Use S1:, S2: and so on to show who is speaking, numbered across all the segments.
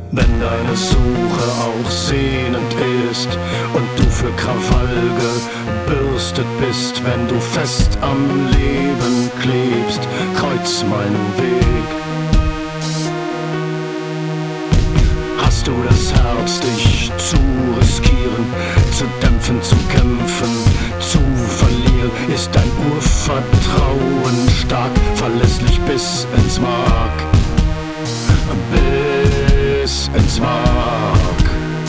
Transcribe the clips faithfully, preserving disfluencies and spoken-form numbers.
S1: Wenn deine Suche auch sehnend ist und du für Krawall gebürstet bist, wenn du fest am Leben klebst, kreuz meinen Weg. Hast du das Herz, dich zu riskieren, zu dämpfen, zu kämpfen, zu verlieren? Ist dein Urvertrauen stark, verlässlich bis ins Mark? Bis ins Mark.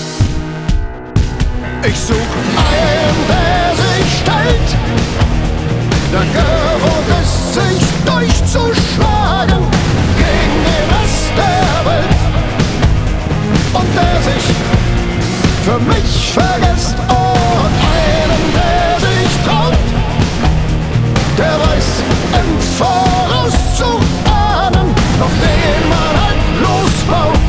S2: Ich such einen, der sich stellt, der gewohnt ist, sich durchzuschlagen gegen den Rest der Welt und der sich für mich vergisst. Und einen, der sich traut, der weiß im Voraus zu ahnen, auf den man halt losbaut.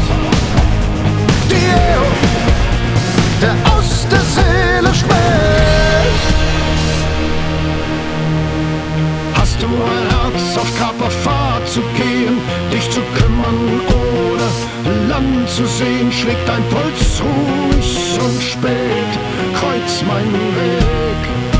S2: Dio, der aus der Seele spricht.
S1: Hast du ein Herz, auf Kaperfahrt zu gehen, dich zu kümmern oder Land zu sehen? Schlägt dein Puls ruhig und spät, kreuz meinen Weg.